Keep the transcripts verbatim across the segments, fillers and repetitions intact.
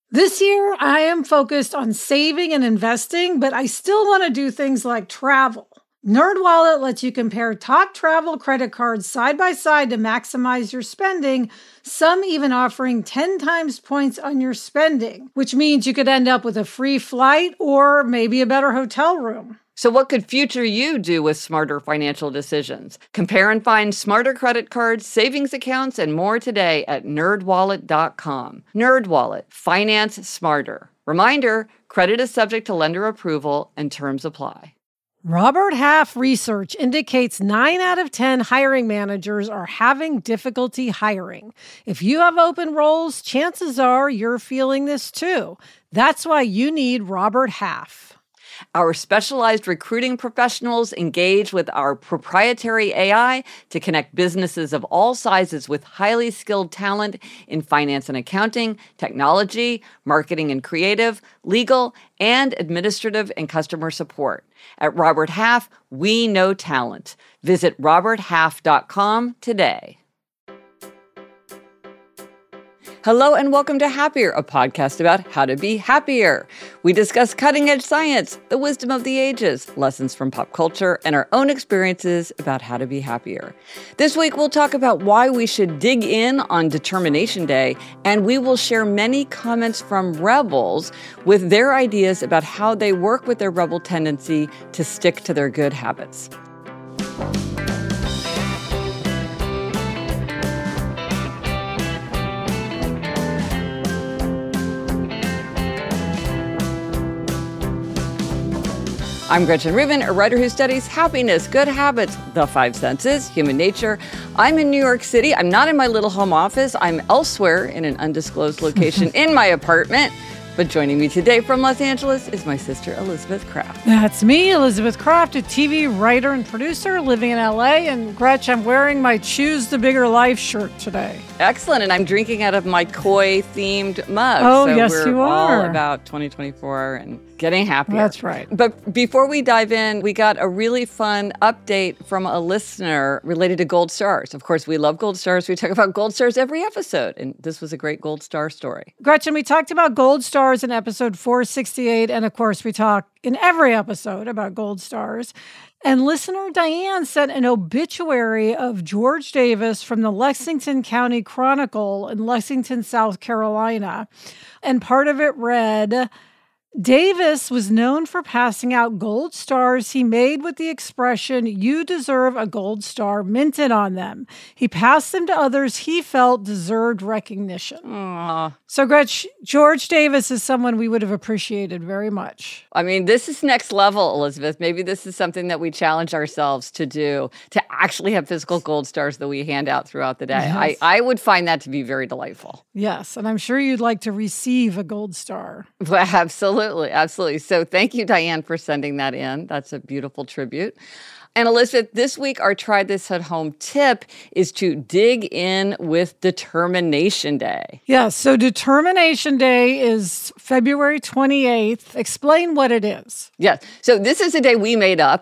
This year, I am focused on saving and investing, but I still want to do things like travel. NerdWallet lets you compare top travel credit cards side by side to maximize your spending, some even offering ten times points on your spending, which means you could end up with a free flight or maybe a better hotel room. So what could future you do with smarter financial decisions? Compare and find smarter credit cards, savings accounts, and more today at nerd wallet dot com. NerdWallet, finance smarter. Reminder, credit is subject to lender approval and terms apply. Robert Half research indicates nine out of ten hiring managers are having difficulty hiring. If you have open roles, chances are you're feeling this too. That's why you need Robert Half. Our specialized recruiting professionals engage with our proprietary A I to connect businesses of all sizes with highly skilled talent in finance and accounting, technology, marketing and creative, legal, and administrative and customer support. At Robert Half, we know talent. Visit robert half dot com today. Hello and welcome to Happier, a podcast about how to be happier. We discuss cutting-edge science, the wisdom of the ages, lessons from pop culture, and our own experiences about how to be happier. This week, we'll talk about why we should dig in on Determination Day, and we will share many comments from rebels with their ideas about how they work with their rebel tendency to stick to their good habits. I'm Gretchen Rubin, a writer who studies happiness, good habits, the five senses, human nature. I'm in New York City. I'm not in my little home office. I'm elsewhere in an undisclosed location in my apartment. But joining me today from Los Angeles is my sister, Elizabeth Craft. That's me, Elizabeth Craft, a T V writer and producer living in L A. And Gretch, I'm wearing my Choose the Bigger Life shirt today. Excellent. And I'm drinking out of my koi-themed mug. Oh, so yes, we're you are. all about twenty twenty-four and getting happier. That's right. But before we dive in, we got a really fun update from a listener related to gold stars. Of course, we love gold stars. We talk about gold stars every episode. And this was a great gold star story. Gretchen, we talked about gold stars in episode four sixty-eight. And of course, we talk in every episode about gold stars. And listener Diane sent an obituary of George Davis from the Lexington County Chronicle in Lexington, South Carolina. And part of it read, Davis was known for passing out gold stars he made with the expression, "You deserve a gold star," minted on them. He passed them to others he felt deserved recognition. Aww. So, Gretch, George Davis is someone we would have appreciated very much. I mean, this is next level, Elizabeth. Maybe this is something that we challenge ourselves to do, to actually have physical gold stars that we hand out throughout the day. Yes. I, I would find that to be very delightful. Yes, and I'm sure you'd like to receive a gold star. Well, absolutely, absolutely. So thank you, Diane, for sending that in. That's a beautiful tribute. And Elizabeth, this week, our Try This at Home tip is to dig in with Determination Day. Yes, so Determination Day is February twenty-eighth. Explain what it is. Yes, so this is a day we made up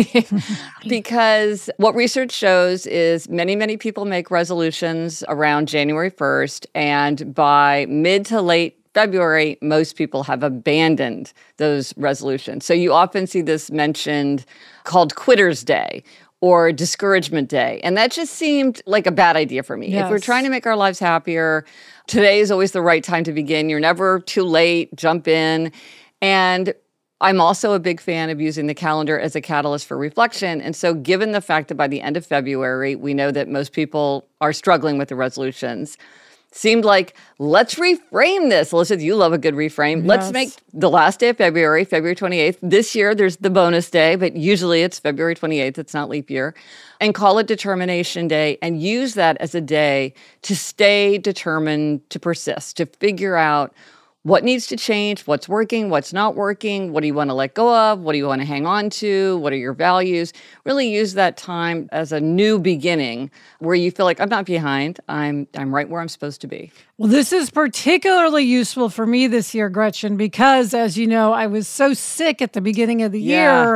because what research shows is many, many people make resolutions around January first, and by mid to late February, most people have abandoned those resolutions. So you often see this mentioned called Quitter's Day or Discouragement Day. And that just seemed like a bad idea for me. Yes. If we're trying to make our lives happier, today is always the right time to begin. You're never too late. Jump in. And I'm also a big fan of using the calendar as a catalyst for reflection. And so given the fact that by the end of February, we know that most people are struggling with the resolutions, seemed like, let's reframe this. Elizabeth, you love a good reframe. Yes. Let's make the last day of February, February twenty-eighth. This year, there's the bonus day, but usually it's February twenty-eighth. It's not leap year. And call it Determination Day and use that as a day to stay determined to persist, to figure out what needs to change, what's working, what's not working, what do you want to let go of, what do you want to hang on to, what are your values. Really use that time as a new beginning where you feel like I'm not behind, I'm I'm right where I'm supposed to be. Well, this is particularly useful for me this year, Gretchen, because as you know, I was so sick at the beginning of the Yeah. year.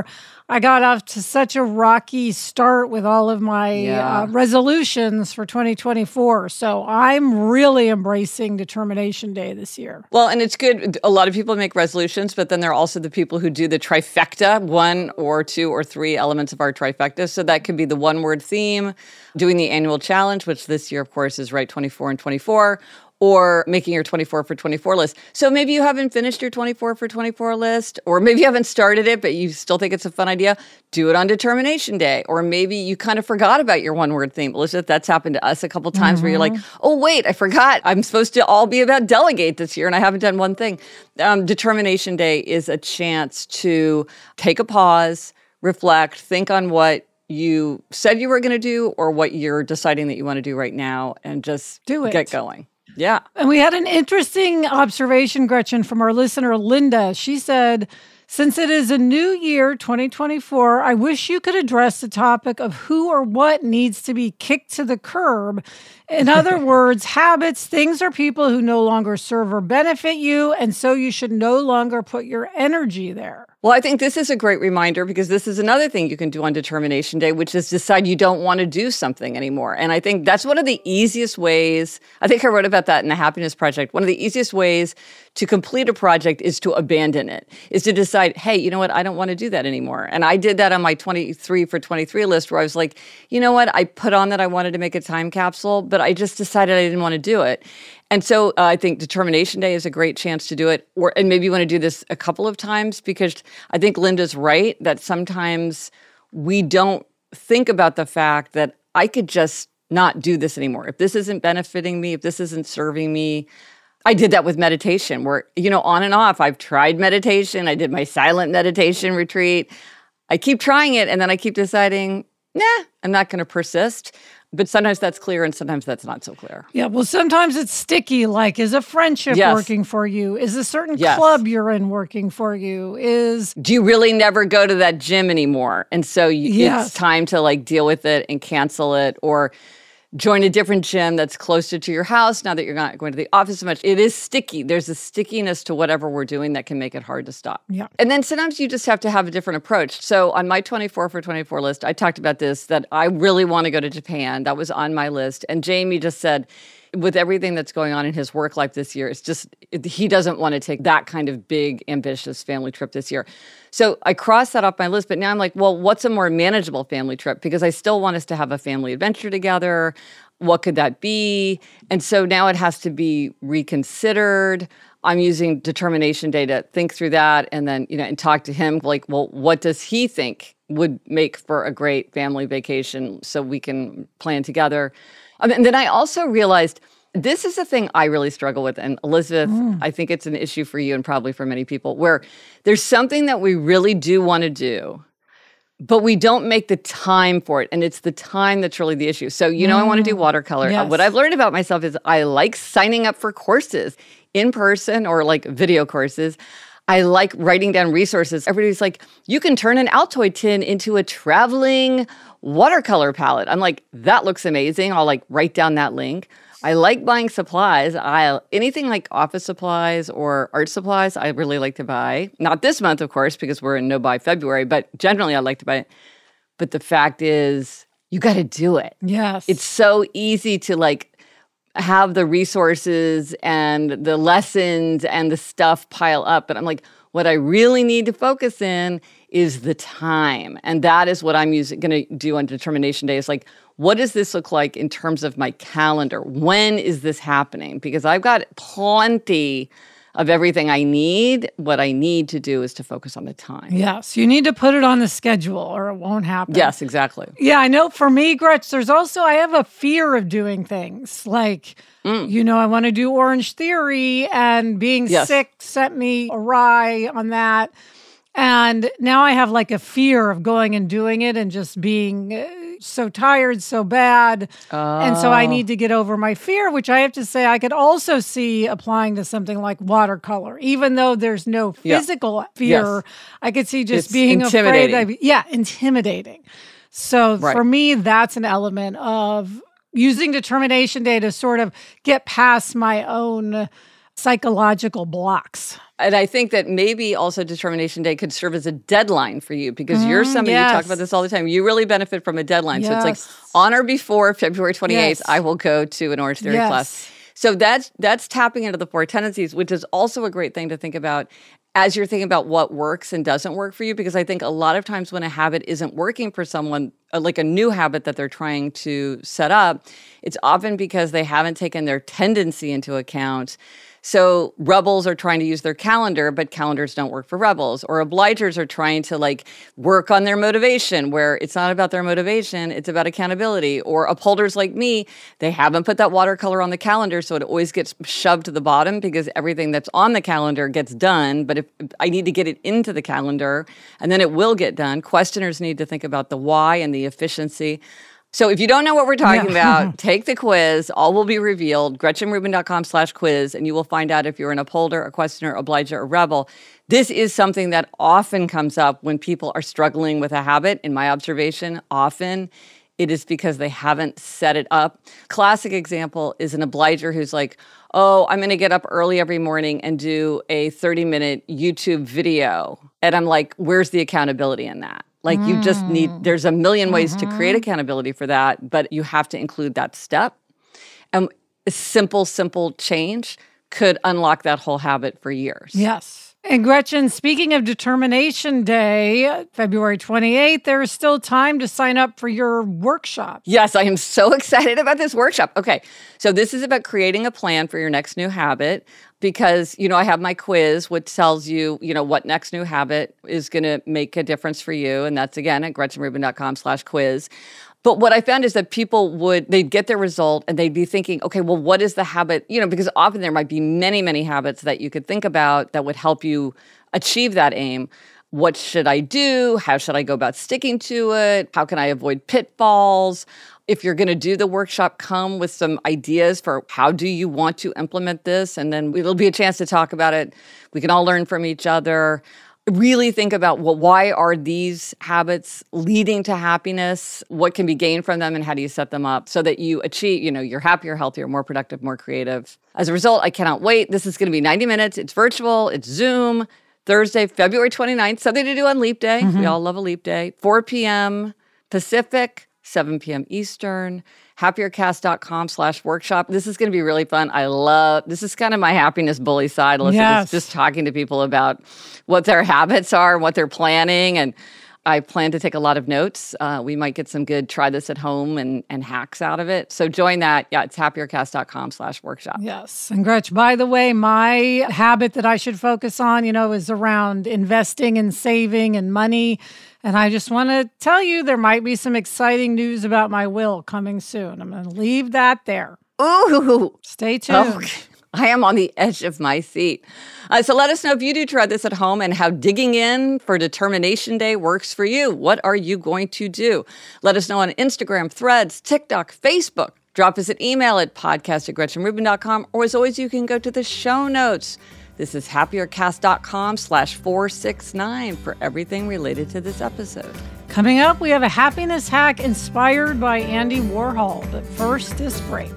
I got off to such a rocky start with all of my Yeah. uh, resolutions for twenty twenty-four. So I'm really embracing Determination Day this year. Well, and it's good. A lot of people make resolutions, but then there are also the people who do the trifecta, one or two or three elements of our trifecta. So that could be the one word theme, doing the annual challenge, which this year, of course, is Write twenty-four and twenty-four, or making your twenty-four for twenty-four list. So maybe you haven't finished your twenty-four for twenty-four list, or maybe you haven't started it, but you still think it's a fun idea. Do it on Determination Day. Or maybe you kind of forgot about your one word theme. Elizabeth, that's happened to us a couple times mm-hmm. where you're like, oh, wait, I forgot. I'm supposed to all be about delegate this year, and I haven't done one thing. Um, Determination Day is a chance to take a pause, reflect, think on what you said you were going to do or what you're deciding that you want to do right now, and just do it. Get going. Yeah. And we had an interesting observation, Gretchen, from our listener, Linda. She said, since it is a new year, twenty twenty-four, I wish you could address the topic of who or what needs to be kicked to the curb. In other words, habits, things, or people who no longer serve or benefit you, and so you should no longer put your energy there. Well, I think this is a great reminder because this is another thing you can do on Determination Day, which is decide you don't want to do something anymore. And I think that's one of the easiest ways. I think I wrote about that in the Happiness Project. One of the easiest ways to complete a project is to abandon it, is to decide, hey, you know what? I don't want to do that anymore. And I did that on my twenty-three for twenty-three list where I was like, you know what? I put on that I wanted to make a time capsule, but I just decided I didn't want to do it. And so uh, I think Determination Day is a great chance to do it. Or and maybe you want to do this a couple of times because I think Linda's right that sometimes we don't think about the fact that I could just not do this anymore. If this isn't benefiting me, if this isn't serving me. I did that with meditation where, you know, on and off, I've tried meditation. I did my silent meditation retreat. I keep trying it and then I keep deciding, nah, I'm not going to persist. But sometimes that's clear and sometimes that's not so clear. Yeah, well, sometimes it's sticky, like is a friendship yes. working for you? Is a certain yes. club you're in working for you? Is Do you really never go to that gym anymore? And so you, yes. it's time to like deal with it and cancel it or join a different gym that's closer to your house now that you're not going to the office so much. It is sticky. There's a stickiness to whatever we're doing that can make it hard to stop. Yeah. And then sometimes you just have to have a different approach. So on my twenty-four for twenty-four list, I talked about this, that I really want to go to Japan. That was on my list. And Jamie just said, with everything that's going on in his work life this year, it's just, it, he doesn't want to take that kind of big, ambitious family trip this year. So I crossed that off my list, but now I'm like, well, what's a more manageable family trip? Because I still want us to have a family adventure together. What could that be? And so now it has to be reconsidered. I'm using Determination Day to think through that and then, you know, and talk to him like, well, what does he think would make for a great family vacation so we can plan together? Um, and then I also realized this is a thing I really struggle with. And Elizabeth, mm. I think it's an issue for you and probably for many people, where there's something that we really do want to do, but we don't make the time for it. And it's the time that's really the issue. So, you know, mm. I want to do watercolor. Yes. Uh, what I've learned about myself is I like signing up for courses in person or like video courses. I like writing down resources. Everybody's like, you can turn an Altoid tin into a traveling watercolor palette. I'm like, that looks amazing. I'll like write down that link. I like buying supplies. I anything like office supplies or art supplies, I really like to buy. Not this month, of course, because we're in no buy February, but generally I like to buy it. But the fact is, you got to do it. Yes. It's so easy to like have the resources and the lessons and the stuff pile up. But I'm like, what I really need to focus in is the time. And that is what I'm using, going to do on Determination Day. Is like, what does this look like in terms of my calendar? When is this happening? Because I've got plenty of everything I need. What I need to do is to focus on the time. Yes, you need to put it on the schedule or it won't happen. Yes, exactly. Yeah, I know for me, Gretch, there's also, I have a fear of doing things. Like, mm. you know, I want to do Orange Theory and being yes. sick sent me awry on that. And now I have like a fear of going and doing it and just being uh, so tired, so bad. Oh. And so I need to get over my fear, which I have to say I could also see applying to something like watercolor. Even though there's no physical yeah. fear, yes. I could see just it's being afraid. That, yeah, intimidating. So right. for me, that's an element of using Determination Day to sort of get past my own psychological blocks. And I think that maybe also Determination Day could serve as a deadline for you because mm, you're somebody, yes. you talk about this all the time. You really benefit from a deadline. Yes. So it's like on or before February twenty-eighth, yes. I will go to an Orange Theory yes. class. So that's that's tapping into the four tendencies, which is also a great thing to think about as you're thinking about what works and doesn't work for you. Because I think a lot of times when a habit isn't working for someone, like a new habit that they're trying to set up, it's often because they haven't taken their tendency into account. So rebels are trying to use their calendar, but calendars don't work for rebels. Or obligers are trying to like work on their motivation, where it's not about their motivation, it's about accountability. Or upholders like me, they haven't put that watercolor on the calendar, so it always gets shoved to the bottom because everything that's on the calendar gets done. But if I need to get it into the calendar, and then it will get done. Questioners need to think about the why and the efficiency. So if you don't know what we're talking yeah. about, take the quiz. All will be revealed. GretchenRubin.com slash quiz, and you will find out if you're an upholder, a questioner, obliger, or rebel. This is something that often comes up when people are struggling with a habit. In my observation, often it is because they haven't set it up. Classic example is an obliger who's like, oh, I'm going to get up early every morning and do a thirty-minute YouTube video. And I'm like, where's the accountability in that? Like mm. you just need, there's a million ways mm-hmm. to create accountability for that, but you have to include that step. And a simple, simple change could unlock that whole habit for years. Yes. And Gretchen, speaking of Determination Day, February twenty-eighth, there is still time to sign up for your workshop. Yes, I am so excited about this workshop. Okay, so this is about creating a plan for your next new habit because, you know, I have my quiz, which tells you, you know, what next new habit is going to make a difference for you. And that's, again, at GretchenRubin.com slash quiz. But what I found is that people would, they'd get their result and they'd be thinking, okay, well, what is the habit? You know, because often there might be many, many habits that you could think about that would help you achieve that aim. What should I do? How should I go about sticking to it? How can I avoid pitfalls? If you're going to do the workshop, come with some ideas for how do you want to implement this? And then it'll be a chance to talk about it. We can all learn from each other. Really think about, well, why are these habits leading to happiness? What can be gained from them and how do you set them up so that you achieve, you know, you're happier, healthier, more productive, more creative. As a result, I cannot wait. This is going to be ninety minutes. It's virtual. It's Zoom. Thursday, February twenty-ninth, something to do on Leap Day. Mm-hmm. We all love a Leap Day. four p.m. Pacific, seven p.m. Eastern. happiercast.com slash workshop. This is going to be really fun. I love, this is kind of my happiness bully side. Listen, yes. It's just talking to people about what their habits are and what they're planning. And I plan to take a lot of notes. Uh, we might get some good try this at home and, and hacks out of it. So join that. Yeah, it's happiercast.com slash workshop. Yes. And Gretch, by the way, my habit that I should focus on, you know, is around investing and saving and money. And I just want to tell you there might be some exciting news about my will coming soon. I'm going to leave that there. Ooh. Stay tuned. Okay. I am on the edge of my seat. Uh, so let us know if you do try this at home and how digging in for Determination Day works for you. What are you going to do? Let us know on Instagram, Threads, TikTok, Facebook. Drop us an email at podcast at gretchenrubin dot com. Or as always, you can go to the show notes. This is happiercast.com slash 469 for everything related to this episode. Coming up, we have a happiness hack inspired by Andy Warhol. But first, this break.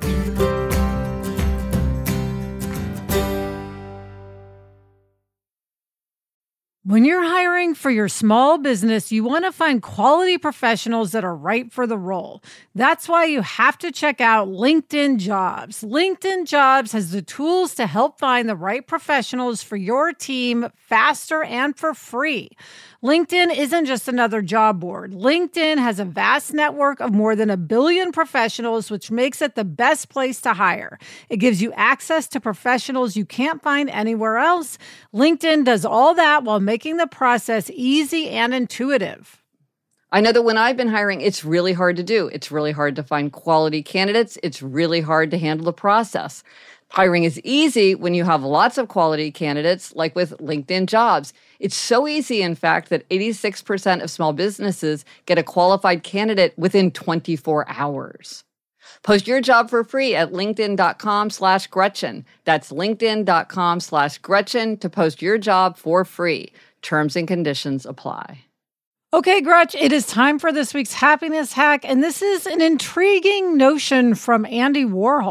When you're hiring for your small business, you want to find quality professionals that are right for the role. That's why you have to check out LinkedIn Jobs. LinkedIn Jobs has the tools to help find the right professionals for your team faster and for free. LinkedIn isn't just another job board. LinkedIn has a vast network of more than a billion professionals, which makes it the best place to hire. It gives you access to professionals you can't find anywhere else. LinkedIn does all that while making the process easy and intuitive. I know that when I've been hiring, it's really hard to do. It's really hard to find quality candidates. It's really hard to handle the process. Hiring is easy when you have lots of quality candidates, like with LinkedIn Jobs. It's so easy, in fact, that eighty-six percent of small businesses get a qualified candidate within twenty-four hours. Post your job for free at linkedin.com slash Gretchen. That's linkedin.com slash Gretchen to post your job for free. Terms and conditions apply. Okay, Gretch, it is time for this week's happiness hack, and this is an intriguing notion from Andy Warhol.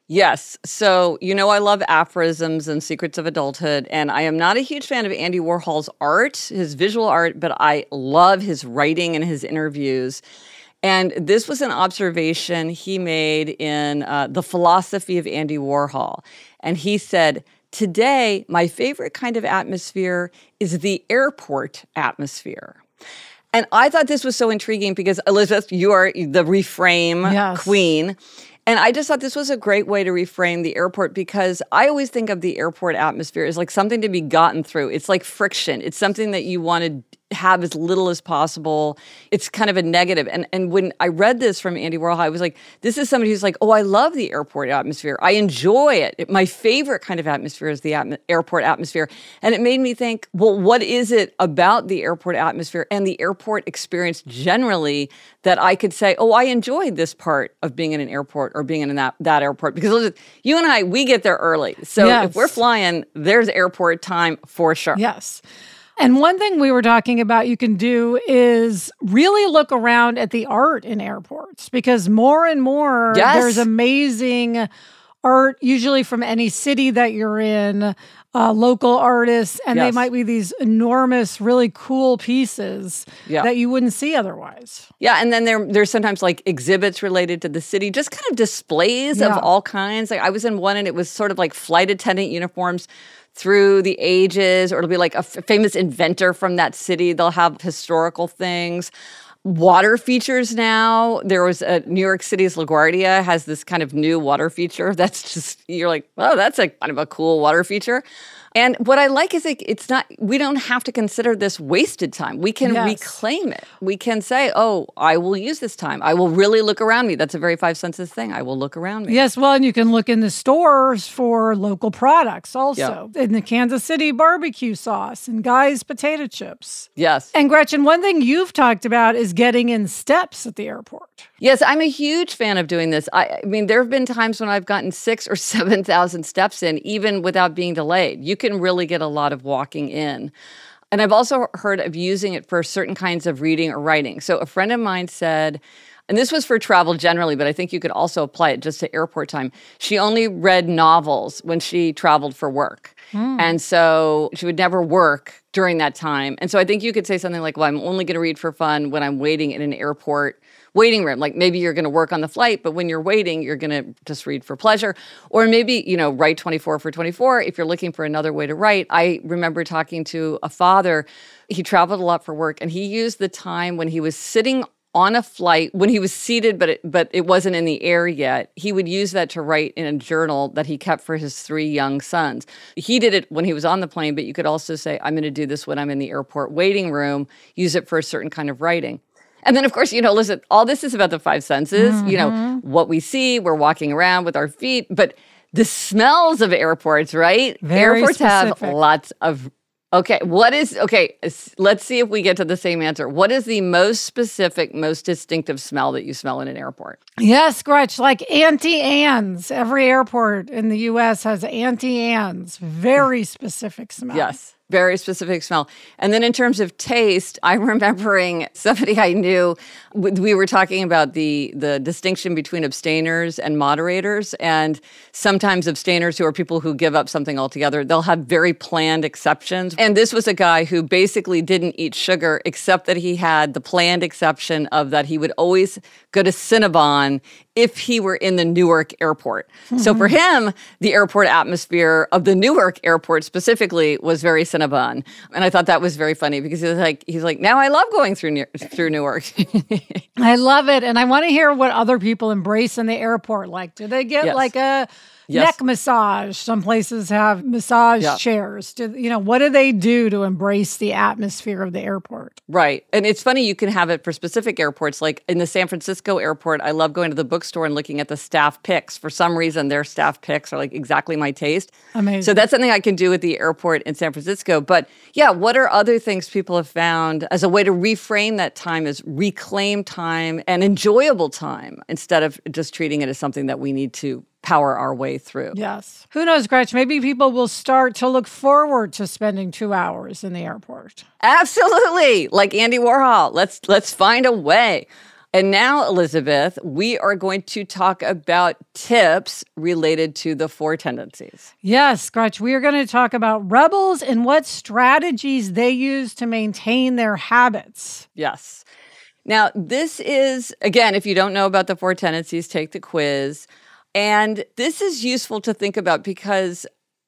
Yes. So, you know, I love aphorisms and secrets of adulthood, and I am not a huge fan of Andy Warhol's art, his visual art, but I love his writing and his interviews. And this was an observation he made in uh, The Philosophy of Andy Warhol. And he said, today, my favorite kind of atmosphere is the airport atmosphere. And I thought this was so intriguing because, Elizabeth, you are the reframe yes. queen. And I just thought this was a great way to reframe the airport because I always think of the airport atmosphere as like something to be gotten through. It's like friction. It's something that you want to have as little as possible. It's kind of a negative. And and when I read this from Andy Warhol, I was like, this is somebody who's like, oh, I love the airport atmosphere. I enjoy it. it my favorite kind of atmosphere is the atm- airport atmosphere. And it made me think, well, what is it about the airport atmosphere and the airport experience generally that I could say, oh, I enjoyed this part of being in an airport or being in that, that airport? Because Elizabeth, you and I, we get there early. So yes. if we're flying, there's airport time for sure. Yes. And one thing we were talking about you can do is really look around at the art in airports because more and more yes. there's amazing art, usually from any city that you're in, uh, local artists, and yes. they might be these enormous, really cool pieces yeah. that you wouldn't see otherwise. Yeah, and then there, there's sometimes like exhibits related to the city, just kind of displays yeah. of all kinds. Like I was in one and it was sort of like flight attendant uniforms through the ages, or it'll be like a f- famous inventor from that city. They'll have historical things. Water features now. There was a New York City's LaGuardia has this kind of new water feature. That's just, you're like, oh, that's a kind of a cool water feature. And what I like is like, it's not, we don't have to consider this wasted time. We can yes. reclaim it. We can say, oh, I will use this time. I will really look around me. That's a very five senses thing. I will look around me. Yes, well, and you can look in the stores for local products also. Yep. In the Kansas City barbecue sauce and Guy's potato chips. Yes. And Gretchen, one thing you've talked about is getting in steps at the airport. Yes, I'm a huge fan of doing this. I, I mean, there have been times when I've gotten six or seven thousand steps in, even without being delayed. You can really get a lot of walking in. And I've also heard of using it for certain kinds of reading or writing. So a friend of mine said, and this was for travel generally, but I think you could also apply it just to airport time. She only read novels when she traveled for work. Mm. And so she would never work during that time. And so I think you could say something like, well, I'm only going to read for fun when I'm waiting in an airport waiting room. Like maybe you're going to work on the flight, but when you're waiting, you're going to just read for pleasure. Or maybe, you know, write twenty-four for twenty-four if you're looking for another way to write. I remember talking to a father. He traveled a lot for work, and he used the time when he was sitting on a flight, when he was seated, but it, but it wasn't in the air yet, he would use that to write in a journal that he kept for his three young sons. He did it when he was on the plane, but you could also say, I'm going to do this when I'm in the airport waiting room, use it for a certain kind of writing. And then, of course, you know, listen, all this is about the five senses, mm-hmm. you know, what we see, we're walking around with our feet, but the smells of airports, right? Very airports specific. have lots of, okay, what is, okay, let's see if we get to the same answer. What is the most specific, most distinctive smell that you smell in an airport? Yes, Gretch, like Auntie Anne's. Every airport in the U S has Auntie Anne's. Very specific smell. Yes. Very specific smell. And then in terms of taste, I'm remembering somebody I knew, we were talking about the the distinction between abstainers and moderators. And sometimes abstainers, who are people who give up something altogether, they'll have very planned exceptions. And this was a guy who basically didn't eat sugar, except that he had the planned exception of that he would always go to Cinnabon if he were in the Newark airport. Mm-hmm. So for him, the airport atmosphere of the Newark airport specifically was very Cinnabon. And I thought that was very funny because he was like, he's like, now I love going through New- through Newark. I love it. And I want to hear what other people embrace in the airport. Like, do they get yes. like a yes. neck massage? Some places have massage yeah. chairs. Do, you know, what do they do to embrace the atmosphere of the airport? Right. And it's funny, you can have it for specific airports. Like in the San Francisco airport, I love going to the bookstore and looking at the staff picks. For some reason, their staff picks are like exactly my taste. Amazing. So that's something I can do at the airport in San Francisco. But yeah, what are other things people have found as a way to reframe that time as reclaim time and enjoyable time instead of just treating it as something that we need to power our way through? Yes. Who knows, Gretch? Maybe people will start to look forward to spending two hours in the airport. Absolutely. Like Andy Warhol. Let's let's find a way. And now, Elizabeth, we are going to talk about tips related to the four tendencies. Yes, Gretch, we are going to talk about rebels and what strategies they use to maintain their habits. Yes. Now, this is, again, if you don't know about the four tendencies, take the quiz. And this is useful to think about because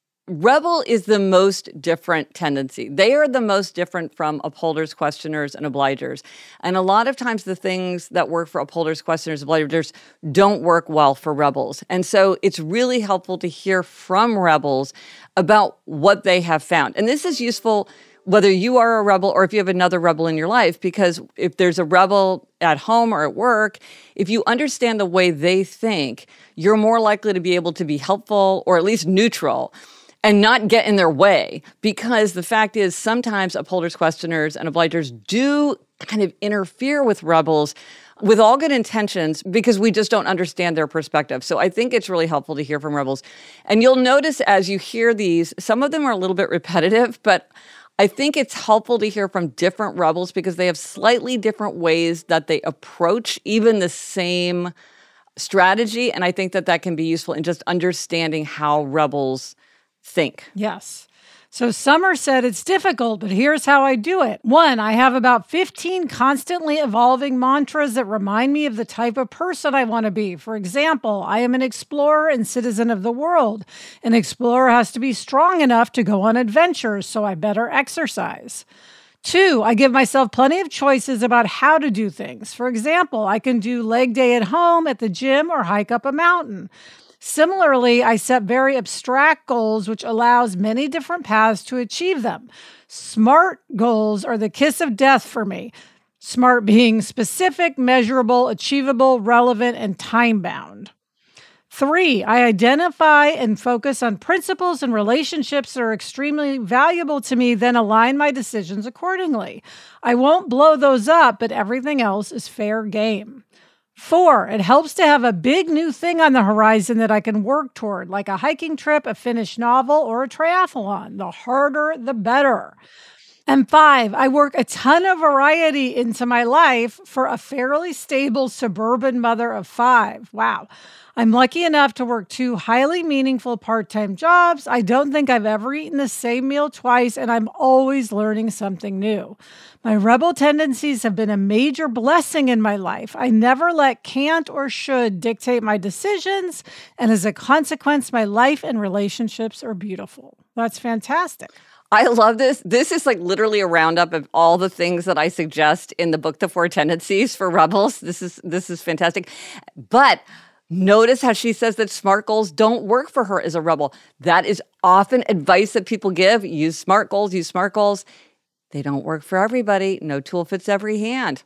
rebel is the most different tendency. They are the most different from upholders, questioners, and obligers. And a lot of times the things that work for upholders, questioners, obligers don't work well for rebels. And so it's really helpful to hear from rebels about what they have found. And this is useful whether you are a rebel or if you have another rebel in your life, because if there's a rebel at home or at work, if you understand the way they think, you're more likely to be able to be helpful or at least neutral and not get in their way. Because the fact is, sometimes upholders, questioners, and obligers do kind of interfere with rebels with all good intentions because we just don't understand their perspective. So I think it's really helpful to hear from rebels. And you'll notice as you hear these, some of them are a little bit repetitive, but I think it's helpful to hear from different rebels because they have slightly different ways that they approach even the same strategy. And I think that that can be useful in just understanding how rebels think. Yes. So Summer said it's difficult, but here's how I do it. One, I have about fifteen constantly evolving mantras that remind me of the type of person I want to be. For example, I am an explorer and citizen of the world. An explorer has to be strong enough to go on adventures, so I better exercise. Two, I give myself plenty of choices about how to do things. For example, I can do leg day at home, at the gym, or hike up a mountain. Similarly, I set very abstract goals, which allows many different paths to achieve them. SMART goals are the kiss of death for me. SMART being specific, measurable, achievable, relevant, and time-bound. Three, I identify and focus on principles and relationships that are extremely valuable to me, then align my decisions accordingly. I won't blow those up, but everything else is fair game. Four, it helps to have a big new thing on the horizon that I can work toward, like a hiking trip, a finished novel, or a triathlon. The harder, the better. And five, I work a ton of variety into my life for a fairly stable suburban mother of five. Wow. I'm lucky enough to work two highly meaningful part-time jobs. I don't think I've ever eaten the same meal twice, and I'm always learning something new. My rebel tendencies have been a major blessing in my life. I never let can't or should dictate my decisions, and as a consequence, my life and relationships are beautiful. That's fantastic. I love this. This is like literally a roundup of all the things that I suggest in the book, The Four Tendencies for Rebels. This is this is fantastic. But notice how she says that SMART goals don't work for her as a rebel. That is often advice that people give. Use SMART goals, use SMART goals. They don't work for everybody. No tool fits every hand.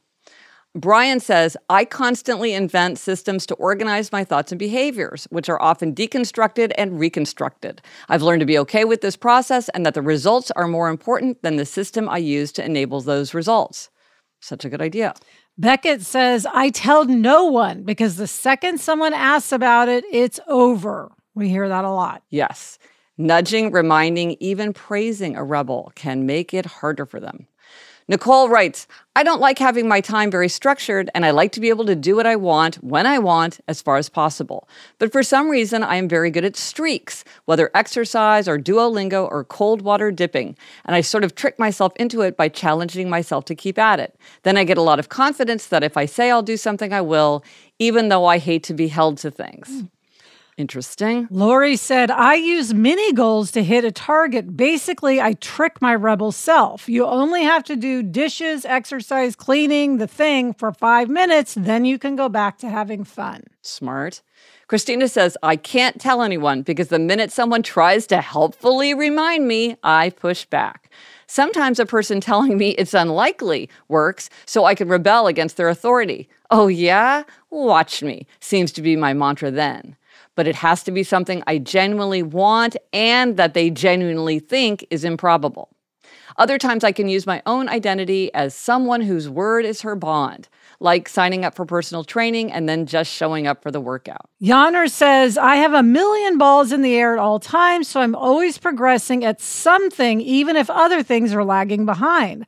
Brian says, I constantly invent systems to organize my thoughts and behaviors, which are often deconstructed and reconstructed. I've learned to be okay with this process and that the results are more important than the system I use to enable those results. Such a good idea. Beckett says, I tell no one because the second someone asks about it, it's over. We hear that a lot. Yes. Nudging, reminding, even praising a rebel can make it harder for them. Nicole writes, I don't like having my time very structured, and I like to be able to do what I want, when I want, as far as possible. But for some reason, I am very good at streaks, whether exercise or Duolingo or cold water dipping. And I sort of trick myself into it by challenging myself to keep at it. Then I get a lot of confidence that if I say I'll do something, I will, even though I hate to be held to things. Mm. Interesting. Lori said, I use mini goals to hit a target. Basically, I trick my rebel self. You only have to do dishes, exercise, cleaning, the thing for five minutes. Then you can go back to having fun. Smart. Christina says, I can't tell anyone because the minute someone tries to helpfully remind me, I push back. Sometimes a person telling me it's unlikely works so I can rebel against their authority. Oh, yeah? Watch me, seems to be my mantra then. But it has to be something I genuinely want and that they genuinely think is improbable. Other times I can use my own identity as someone whose word is her bond, like signing up for personal training and then just showing up for the workout. Yonner says, I have a million balls in the air at all times, so I'm always progressing at something, even if other things are lagging behind.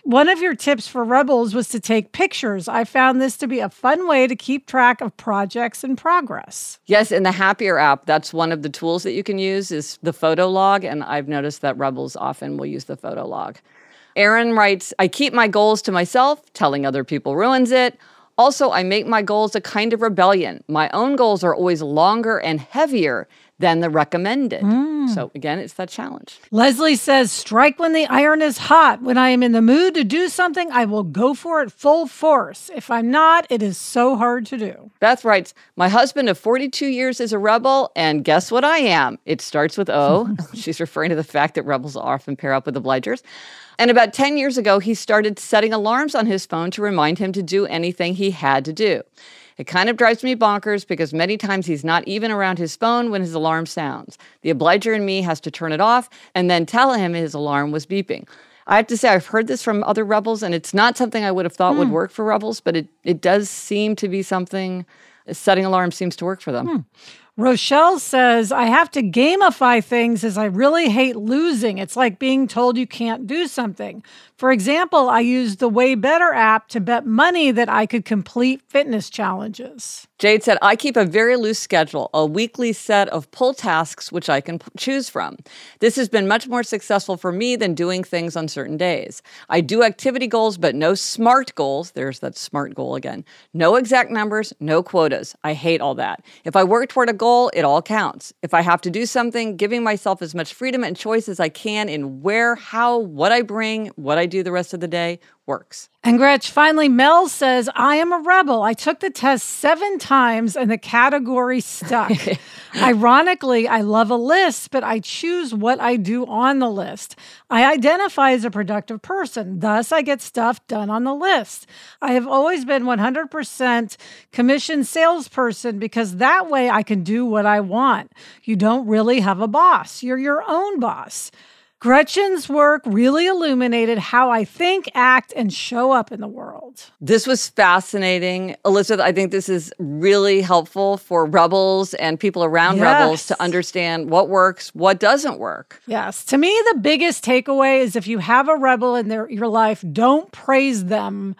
One of your tips for Rebels was to take pictures. I found this to be a fun way to keep track of projects in progress. Yes, in the Happier app, that's one of the tools that you can use is the photo log, and I've noticed that Rebels often will use the photo log. Aaron writes, I keep my goals to myself, telling other people ruins it. Also, I make my goals a kind of rebellion. My own goals are always longer and heavier than the recommended. Mm. So again, it's that challenge. Leslie says, strike when the iron is hot. When I am in the mood to do something, I will go for it full force. If I'm not, it is so hard to do. Beth writes, my husband of forty-two years is a rebel, and guess what I am? It starts with O. She's referring to the fact that rebels often pair up with obligers. And about ten years ago, he started setting alarms on his phone to remind him to do anything he had to do. It kind of drives me bonkers because many times he's not even around his phone when his alarm sounds. The obliger in me has to turn it off and then tell him his alarm was beeping. I have to say, I've heard this from other rebels, and it's not something I would have thought mm. would work for rebels, but it, it does seem to be something, setting alarms seems to work for them. Mm. Rochelle says, I have to gamify things as I really hate losing. It's like being told you can't do something. For example, I used the Way Better app to bet money that I could complete fitness challenges. Jade said, I keep a very loose schedule, a weekly set of pull tasks which I can p- choose from. This has been much more successful for me than doing things on certain days. I do activity goals, but no SMART goals. There's that SMART goal again. No exact numbers, no quotas. I hate all that. If I work toward a goal, it all counts. If I have to do something, giving myself as much freedom and choice as I can in where, how, what I bring, what I do the rest of the day works. And Gretch, finally, Mel says, I am a rebel. I took the test seven times and the category stuck. Ironically, I love a list, but I choose what I do on the list. I identify as a productive person. Thus, I get stuff done on the list. I have always been one hundred percent commission salesperson because that way I can do what I want. You don't really have a boss. You're your own boss. Gretchen's work really illuminated how I think, act, and show up in the world. This was fascinating. Elizabeth, I think this is really helpful for rebels and people around yes. rebels to understand what works, what doesn't work. Yes. To me, the biggest takeaway is if you have a rebel in their, your life, don't praise them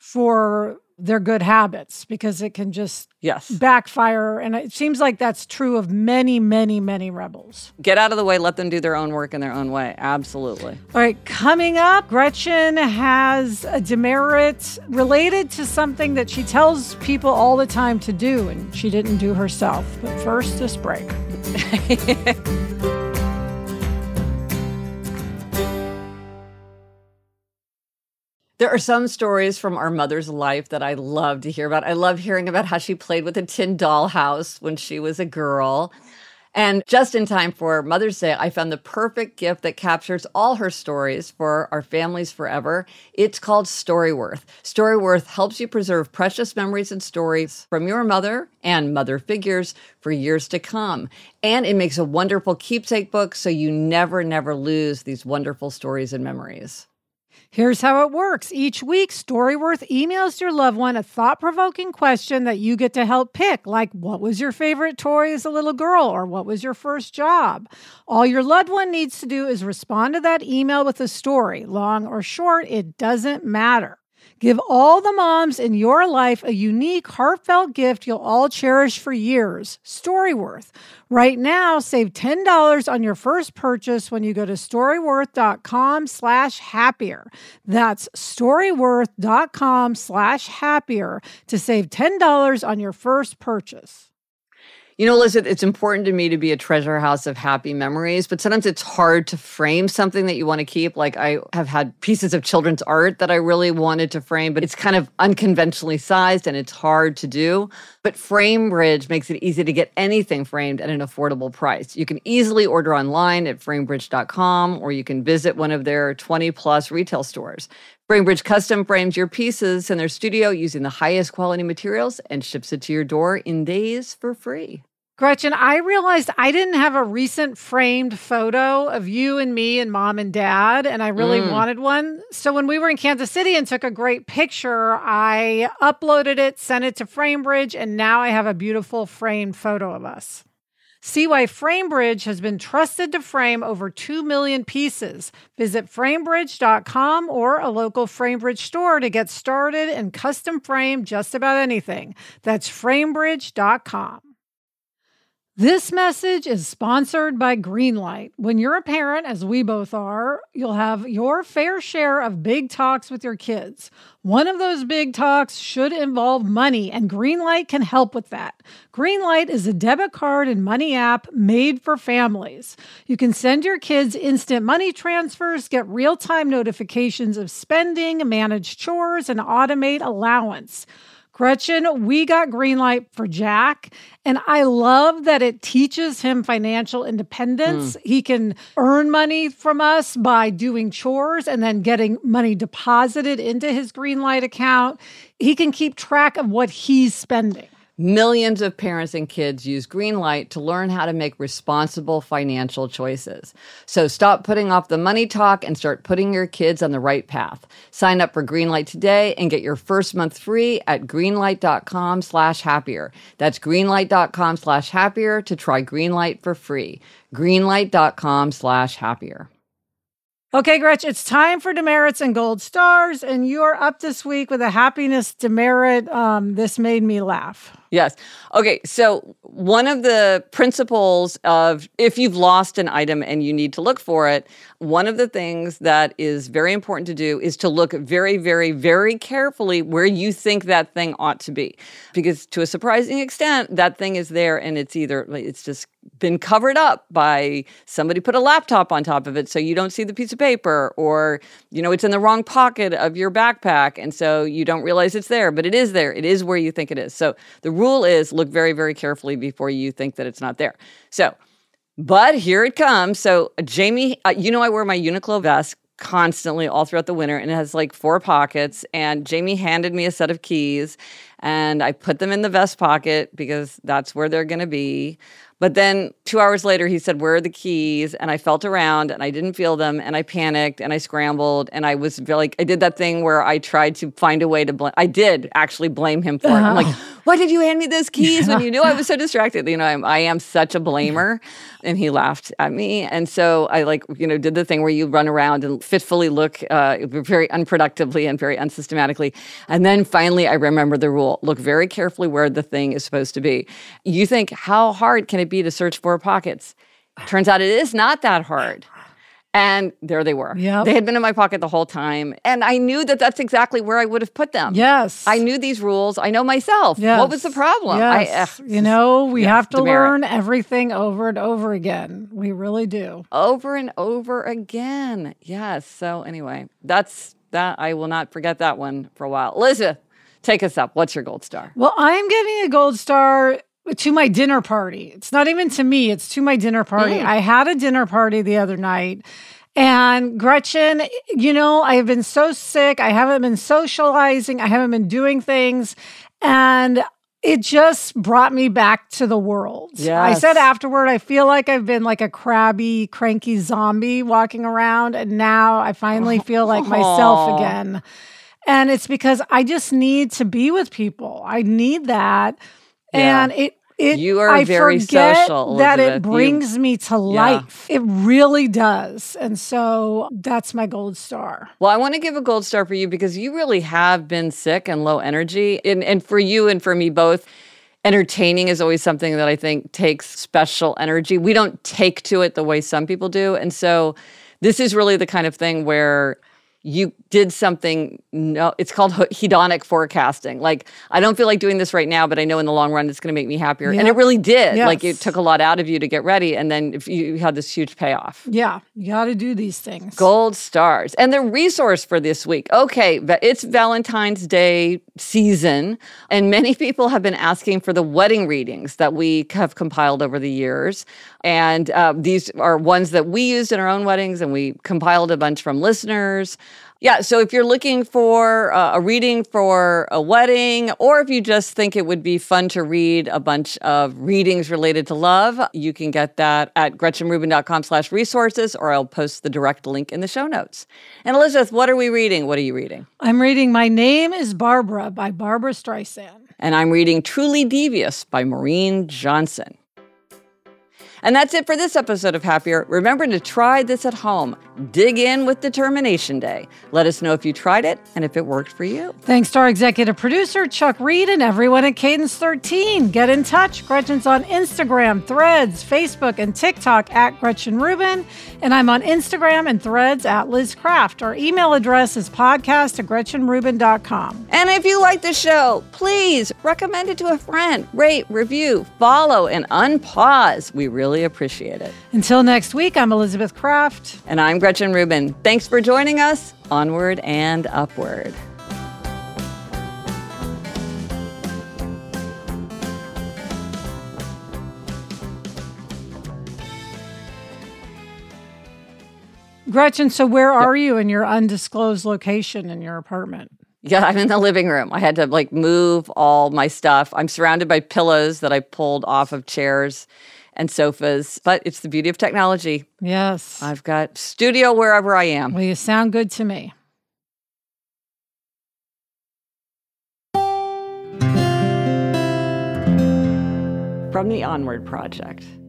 for their good habits because it can just yes. backfire. And it seems like that's true of many, many, many rebels. Get out of the way. Let them do their own work in their own way. Absolutely. All right. Coming up, Gretchen has a demerit related to something that she tells people all the time to do, and she didn't do herself. But first, this break. There are some stories from our mother's life that I love to hear about. I love hearing about how she played with a tin dollhouse when she was a girl. And just in time for Mother's Day, I found the perfect gift that captures all her stories for our families forever. It's called Storyworth. Storyworth helps you preserve precious memories and stories from your mother and mother figures for years to come. And it makes a wonderful keepsake book so you never, never lose these wonderful stories and memories. Here's how it works. Each week, Storyworth emails your loved one a thought-provoking question that you get to help pick, like what was your favorite toy as a little girl, or what was your first job? All your loved one needs to do is respond to that email with a story. Long or short, it doesn't matter. Give all the moms in your life a unique, heartfelt gift you'll all cherish for years. Storyworth. Right now, save ten dollars on your first purchase when you go to storyworth.com slash happier. That's storyworth.com slash happier to save ten dollars on your first purchase. You know, Elizabeth, it's important to me to be a treasure house of happy memories, but sometimes it's hard to frame something that you want to keep. Like I have had pieces of children's art that I really wanted to frame, but it's kind of unconventionally sized and it's hard to do. But FrameBridge makes it easy to get anything framed at an affordable price. You can easily order online at framebridge dot com, or you can visit one of their twenty plus retail stores. FrameBridge custom frames your pieces in their studio using the highest quality materials and ships it to your door in days for free. Gretchen, I realized I didn't have a recent framed photo of you and me and mom and dad, and I really mm. wanted one. So when we were in Kansas City and took a great picture, I uploaded it, sent it to FrameBridge, and now I have a beautiful framed photo of us. See why FrameBridge has been trusted to frame over two million pieces. Visit framebridge dot com or a local FrameBridge store to get started and custom frame just about anything. That's framebridge dot com. This message is sponsored by Greenlight. When you're a parent, as we both are, you'll have your fair share of big talks with your kids. One of those big talks should involve money, and Greenlight can help with that. Greenlight is a debit card and money app made for families. You can send your kids instant money transfers, get real-time notifications of spending, manage chores, and automate allowance. Gretchen, we got Greenlight for Jack, and I love that it teaches him financial independence. Mm. He can earn money from us by doing chores and then getting money deposited into his Greenlight account. He can keep track of what he's spending. Millions of parents and kids use Greenlight to learn how to make responsible financial choices. So stop putting off the money talk and start putting your kids on the right path. Sign up for Greenlight today and get your first month free at greenlight dot com slash happier. That's greenlight dot com slash happier to try Greenlight for free. greenlight dot com slash happier. Okay, Gretch, it's time for demerits and gold stars, and you're up this week with a happiness demerit. Um, this made me laugh. Yes. Okay, so one of the principles of if you've lost an item and you need to look for it, one of the things that is very important to do is to look very, very, very carefully where you think that thing ought to be. Because to a surprising extent, that thing is there and it's either, it's just been covered up by somebody put a laptop on top of it so you don't see the piece of paper, or, you know, it's in the wrong pocket of your backpack and so you don't realize it's there, but it is there. It is where you think it is. So the rule is look very, very carefully before you think that it's not there. So, but here it comes. So Jamie, uh, you know, I wear my Uniqlo vest constantly all throughout the winter, and it has like four pockets, and Jamie handed me a set of keys, and I put them in the vest pocket because that's where they're going to be. But then two hours later, he said, where are the keys? And I felt around and I didn't feel them, and I panicked and I scrambled, and I was like, I did that thing where I tried to find a way to blame. I did actually blame him for uh-huh. it. I'm like, why did you hand me those keys when you knew I was so distracted? You know, I'm, I am such a blamer. And he laughed at me. And so I like, you know, did the thing where you run around and fitfully look uh, very unproductively and very unsystematically. And then finally, I remember the rule. Look very carefully where the thing is supposed to be. You think, how hard can it be to search for pockets? Turns out it is not that hard. And there they were. Yep. They had been in my pocket the whole time. And I knew that that's exactly where I would have put them. Yes. I knew these rules. I know myself. Yes. What was the problem? Yes. I, uh, you know, we yes, have to demerit. learn everything over and over again. We really do. Over and over again. Yes. So anyway, that's that. I will not forget that one for a while. Elizabeth, take us up. What's your gold star? Well, I'm giving a gold star to my dinner party. It's not even to me, it's to my dinner party. Mm. I had a dinner party the other night, and Gretchen, you know, I've been so sick. I haven't been socializing. I haven't been doing things. And it just brought me back to the world. Yes. I said afterward, I feel like I've been like a crabby, cranky zombie walking around, and now I finally feel like myself again. And it's because I just need to be with people. I need that. Yeah. And it, it, you are I very forget social, that Elizabeth. it brings you, me to life. Yeah. It really does. And so that's my gold star. Well, I want to give a gold star for you because you really have been sick and low energy. And, and for you and for me both, entertaining is always something that I think takes special energy. We don't take to it the way some people do. And so this is really the kind of thing where you did something, no, it's called hedonic forecasting. Like, I don't feel like doing this right now, but I know in the long run it's going to make me happier. Yep. And it really did. Yes. Like, it took a lot out of you to get ready. And then if you, you had this huge payoff. Yeah, you got to do these things. Gold stars. And the resource for this week. Okay, it's Valentine's Day season. And many people have been asking for the wedding readings that we have compiled over the years. And uh, these are ones that we used in our own weddings, and we compiled a bunch from listeners. Yeah, so if you're looking for uh, a reading for a wedding, or if you just think it would be fun to read a bunch of readings related to love, you can get that at gretchenrubin.com slash resources, or I'll post the direct link in the show notes. And Elizabeth, what are we reading? What are you reading? I'm reading My Name is Barbara by Barbara Streisand. And I'm reading Truly Devious by Maureen Johnson. And that's it for this episode of Happier. Remember to try this at home. Dig in with Determination Day. Let us know if you tried it and if it worked for you. Thanks to our executive producer, Chuck Reed, and everyone at Cadence thirteen. Get in touch. Gretchen's on Instagram, Threads, Facebook, and TikTok at Gretchen Rubin. And I'm on Instagram and Threads at Liz Craft. Our email address is podcast at gretchen rubin dot com. And if you like the show, please recommend it to a friend. Rate, review, follow, and unpause. We really appreciate it. Until next week, I'm Elizabeth Craft. And I'm Gretchen Rubin. Thanks for joining us. Onward and upward. Gretchen, so where are you in your undisclosed location in your apartment? Yeah, I'm in the living room. I had to like move all my stuff. I'm surrounded by pillows that I pulled off of chairs and sofas, but it's the beauty of technology. Yes. I've got studio wherever I am. Well, you sound good to me. From the Onward Project.